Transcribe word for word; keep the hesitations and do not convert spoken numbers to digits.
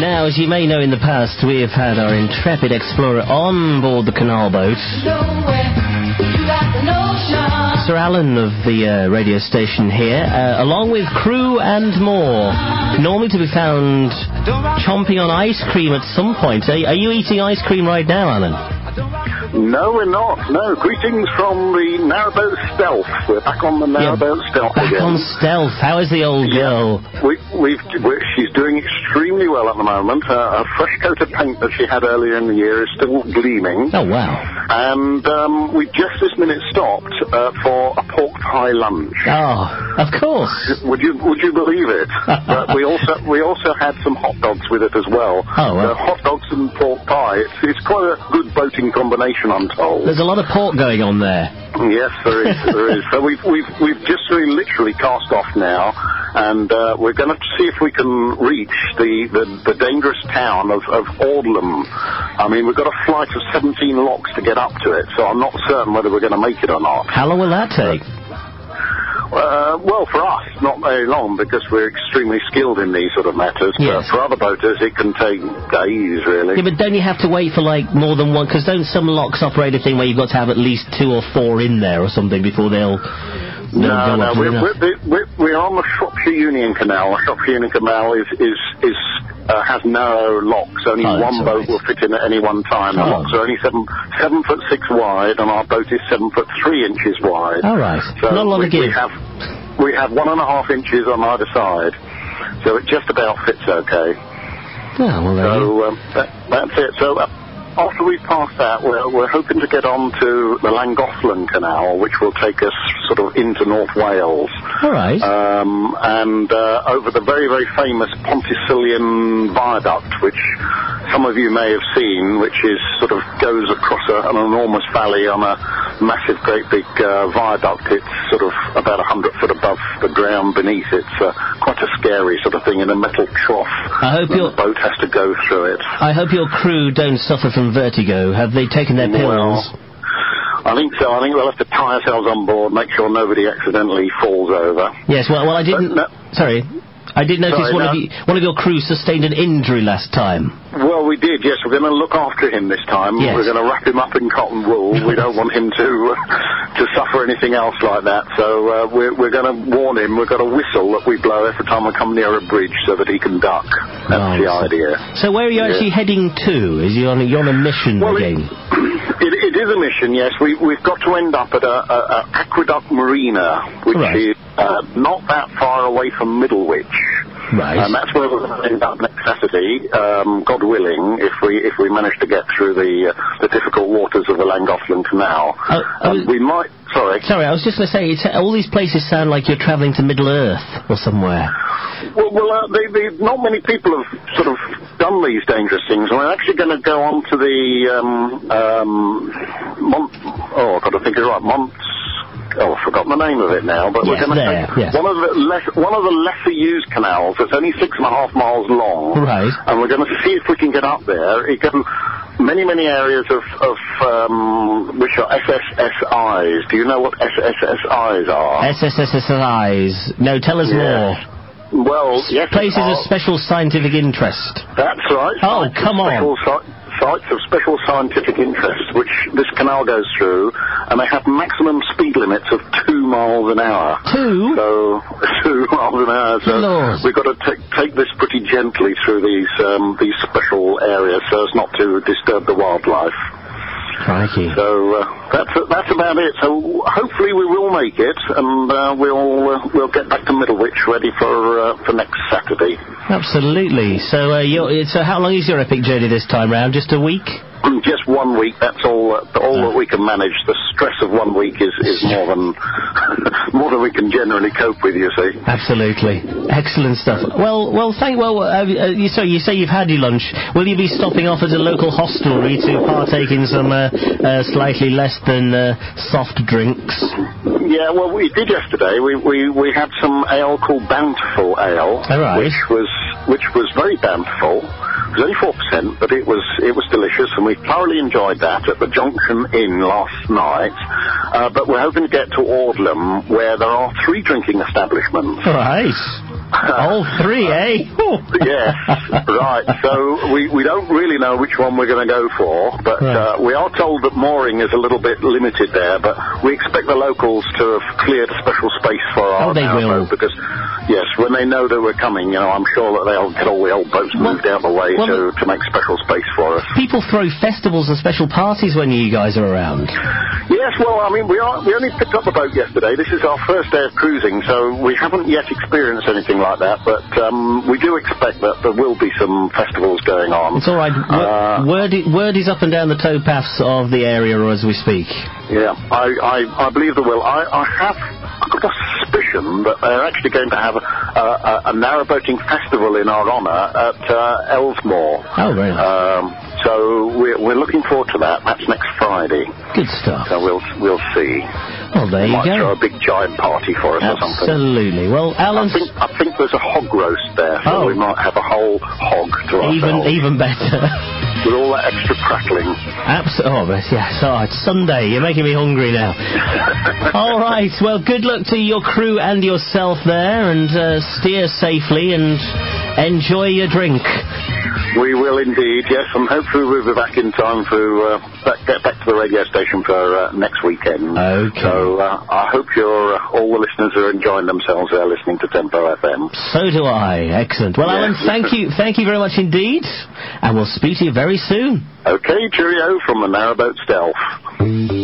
Now, as you may know, in the past, we have had our intrepid explorer on board the canal boat. Sir Alan of the uh, radio station here, uh, along with crew and more. Normally to be found chomping on ice cream at some point. Are, are you eating ice cream right now, Alan? No, we're not. No. Greetings from the narrowboat Stealth. We're back on the narrowboat yeah, Stealth back again. on Stealth. How is the old yeah. girl? We, we've, we're, she's doing extremely well at the moment. Uh, a fresh coat of paint that she had earlier in the year is still gleaming. Oh, wow. And um, we just this minute stopped uh, for a pork pie lunch. Oh, of course. Would you Would you believe it? But we also we also had some hot dogs with it as well. Oh, well. So hot dogs and pork pie. It's, it's quite a good boating combination, I'm told. There's a lot of pork going on there. Yes, there is. There is. So we've we've we've just very literally cast off now, and uh, we're going to see if we can reach the, the, the dangerous town of, of Audlam. I mean, we've got a flight of seventeen locks to get up to it, so I'm not certain whether we're going to make it or not. How long will that take? Uh, well, for us, not very long, because we're extremely skilled in these sort of matters. Yes. But for other boaters, it can take days, really. Yeah, but don't you have to wait for, like, more than one? Because don't some locks operate a thing where you've got to have at least two or four in there or something before they'll... they'll no, go no, up we're, we're, we're, we're on the Shropshire Union Canal. The Shropshire Union Canal is... is, is Uh, has narrow locks. Only oh, one boat right. will fit in at any one time. The oh. locks are only seven seven foot six wide, and our boat is seven foot three inches wide. All right. So not a lot we, of give. we have we have one and a half inches on either side, so it just about fits okay. Oh, well, there so you. Um, that, that's it. So. Uh, After we've passed that, we're, we're hoping to get on to the Llangollen Canal, which will take us sort of into North Wales. All right. Um, and uh, over the very, very famous Pontycilian Viaduct, which some of you may have seen, which is sort of goes across a, an enormous valley on a massive, great big uh, viaduct. It's sort of about one hundred foot above the ground beneath. It's uh, quite a scary sort of thing in a metal trough. I hope your the boat has to go through it. I hope your crew don't suffer from vertigo. Have they taken their pills? Well, I think so. I think we'll have to tie ourselves on board, make sure nobody accidentally falls over. Yes, well, well I didn't... No, sorry. I did notice sorry, one, no. of you, one of your crew sustained an injury last time. Well, we did, yes. We're going to look after him this time. Yes. We're going to wrap him up in cotton wool. We don't want him to uh, to suffer anything else like that. So uh, we're, we're going to warn him. We've got a whistle that we blow every time we come near a bridge so that he can duck. That's oh, the so, idea. So where are you yeah. actually heading to? Is you on a, you're on a mission well, again? It, it is a mission, yes. We, we've got to end up at a, a, a Aqueduct Marina, which right. is uh, not that far away from Middlewich. Right. And that's where we're going to end up next Saturday, um, God willing, if we if we manage to get through the uh, the difficult waters of the Llangollen Canal. Oh, oh, um, we might... Sorry. Sorry, I was just going to say, it's, all these places sound like you're travelling to Middle-earth or somewhere. Well, well uh, they, they, not many people have sort of done these dangerous things. We're actually going to go on to the... Um, um, Mont... Oh, I've got to think of it right. Mont... Oh, I've forgotten the name of it now, but yes, we're going to take yes. one of the less, one of the lesser used canals that's only six and a half miles long, right? And we're going to see if we can get up there. It goes many, many areas of, of um, which are S S S Is. Do you know what S S S Is are? S S S Is. No, tell us yes. more. Well, yes, places of special scientific interest. That's right. Oh, come on. Si- sites of special scientific interest, which this canal goes through, and they have maximum speed limits of two miles an hour. Two? So, two miles an hour. So Lord. we've got to take take this pretty gently through these um, these special areas so as not to disturb the wildlife. Crikey. So uh, that's that's about it. So hopefully we will make it, and uh, we'll uh, we'll get back to Middlewich ready for uh, for next Saturday. Absolutely. So uh, you're, so how long is your epic journey this time round? Just a week? Just one week. That's all. Uh, all uh. that we can manage. The stress of one week is, is more than more than we can generally cope with. You see. Absolutely. Excellent stuff. Well, well, thank. Well, uh, you, so you say you've had your lunch. Will you be stopping off at a local hostelry to partake in some uh, uh, slightly less than uh, soft drinks? Yeah. Well, we did yesterday. We we we had some ale called Bountiful Ale, all right. which was which was very bountiful. It was only four percent, but it was it was delicious, and we thoroughly enjoyed that at the Junction Inn last night. Uh, but we're hoping to get to Audlam, where there are three drinking establishments. Right. All three, eh? Yes, right. So we, we don't really know which one we're going to go for, but right. uh, we are told that mooring is a little bit limited there, but we expect the locals to have cleared a special space for our oh, they will. boat because, yes, when they know that we're coming, you know, I'm sure that they'll get all the old boats well, moved out of the way well, to, to make special space for us. People throw festivals and special parties when you guys are around. Yes, well, I mean, we are we only picked up the boat yesterday. This is our first day of cruising, so we haven't yet experienced anything like that, but um, we do expect that there will be some festivals going on. It's all right. Uh, word, word is up and down the towpaths of the area as we speak. Yeah, I, I, I believe there will. I, I have I've got a suspicion that they're actually going to have a, a, a narrowboating festival in our honour at uh, Ellesmere. Oh, very nice. Um, so we're, we're looking forward to that. That's next Friday. Good stuff. So we'll we'll see. Well, there we you might go. throw a big giant party for us Absolutely. or something. Absolutely. Well, Alan, I think I think there's a hog roast there, so oh. we might have a whole hog to ourselves. Even even better. With all that extra crackling. Abs- oh, yes. Oh, it's Sunday. You're making me hungry now. All right. Well, good luck to your crew and yourself there, and uh, steer safely and enjoy your drink. We will indeed, yes, and hopefully we'll be back in time to uh, back, get back to the radio station for uh, next weekend. Okay. So uh, I hope you're, uh, all the listeners are enjoying themselves there listening to Tempo F M. So do I. Excellent. Well, yeah. Alan, thank you, thank you very much indeed, and we'll speak to you very soon. Okay, cheerio from the Narrowboat Stealth.